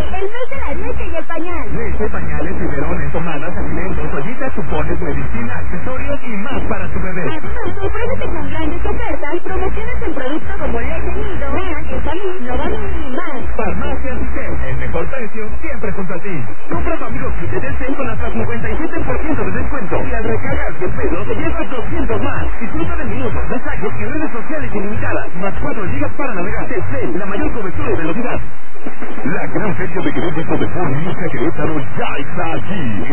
El mes de la leche y el pañal. Leche, pañales, biberones, tomadas, alimentos, toallitas, cupones, medicina, accesorios y más para tu bebé. Además, sorpréndete con grandes ofertas, promociones en productos como leche nido, Ensalí, Novamil y más. Farmacia Citen, el mejor precio siempre junto a ti. Compra tu amigo kit de Telcel con hasta 57% de descuento. Y al recargar 100 pesos te llevas 200 más. Disfruta de minutos, mensajes y redes sociales ilimitadas. Más 4 gigas para navegar. Telcel, la mayor cobertura y velocidad. La gran fecha de crédito de Ford Music Querétaro ya está aquí.